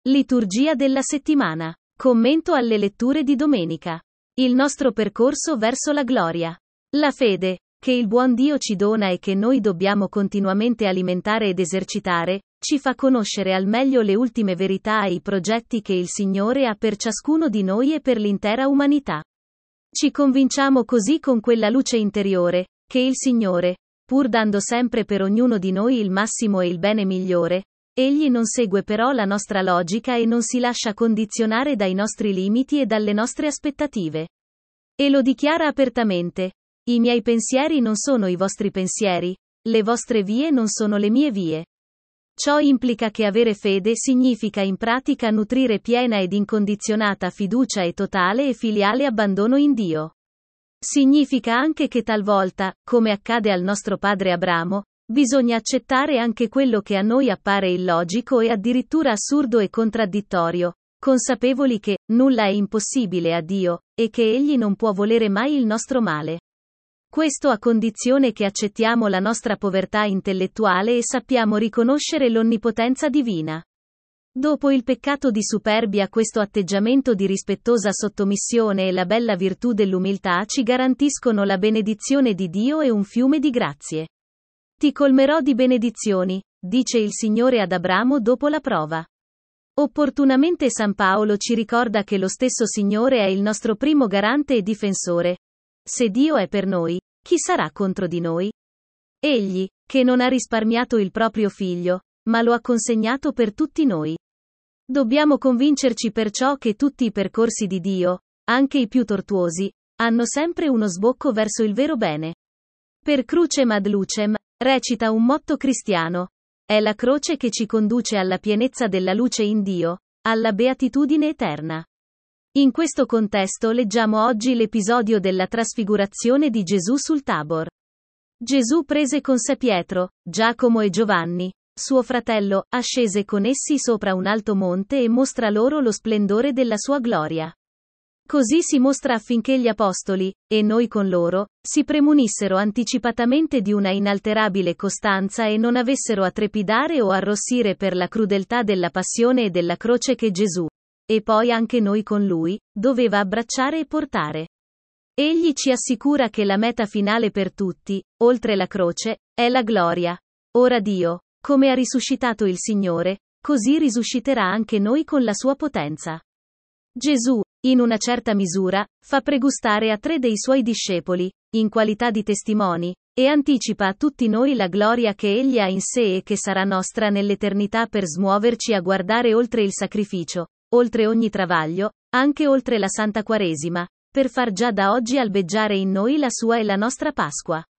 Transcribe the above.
Liturgia della settimana. Commento alle letture di domenica. Il nostro percorso verso la gloria. La fede, che il buon Dio ci dona e che noi dobbiamo continuamente alimentare ed esercitare, ci fa conoscere al meglio le ultime verità e i progetti che il Signore ha per ciascuno di noi e per l'intera umanità. Ci convinciamo così con quella luce interiore, che il Signore, pur dando sempre per ognuno di noi il massimo e il bene migliore, Egli non segue però la nostra logica e non si lascia condizionare dai nostri limiti e dalle nostre aspettative. E lo dichiara apertamente: i miei pensieri non sono i vostri pensieri, le vostre vie non sono le mie vie. Ciò implica che avere fede significa in pratica nutrire piena ed incondizionata fiducia e totale e filiale abbandono in Dio. Significa anche che talvolta, come accade al nostro padre Abramo, bisogna accettare anche quello che a noi appare illogico e addirittura assurdo e contraddittorio, consapevoli che nulla è impossibile a Dio, e che Egli non può volere mai il nostro male. Questo a condizione che accettiamo la nostra povertà intellettuale e sappiamo riconoscere l'onnipotenza divina. Dopo il peccato di superbia, questo atteggiamento di rispettosa sottomissione e la bella virtù dell'umiltà ci garantiscono la benedizione di Dio e un fiume di grazie. Ti colmerò di benedizioni, dice il Signore ad Abramo dopo la prova. Opportunamente San Paolo ci ricorda che lo stesso Signore è il nostro primo garante e difensore. Se Dio è per noi, chi sarà contro di noi? Egli, che non ha risparmiato il proprio figlio, ma lo ha consegnato per tutti noi. Dobbiamo convincerci perciò che tutti i percorsi di Dio, anche i più tortuosi, hanno sempre uno sbocco verso il vero bene. Per crucem ad lucem, recita un motto cristiano. È la croce che ci conduce alla pienezza della luce in Dio, alla beatitudine eterna. In questo contesto leggiamo oggi l'episodio della trasfigurazione di Gesù sul Tabor. Gesù prese con sé Pietro, Giacomo e Giovanni, suo fratello, ascese con essi sopra un alto monte e mostra loro lo splendore della sua gloria. Così si mostra affinché gli apostoli, e noi con loro, si premunissero anticipatamente di una inalterabile costanza e non avessero a trepidare o arrossire per la crudeltà della passione e della croce che Gesù, e poi anche noi con lui, doveva abbracciare e portare. Egli ci assicura che la meta finale per tutti, oltre la croce, è la gloria. Ora Dio, come ha risuscitato il Signore, così risusciterà anche noi con la sua potenza. Gesù, in una certa misura, fa pregustare a 3 dei suoi discepoli, in qualità di testimoni, e anticipa a tutti noi la gloria che Egli ha in sé e che sarà nostra nell'eternità per smuoverci a guardare oltre il sacrificio, oltre ogni travaglio, anche oltre la Santa Quaresima, per far già da oggi albeggiare in noi la sua e la nostra Pasqua.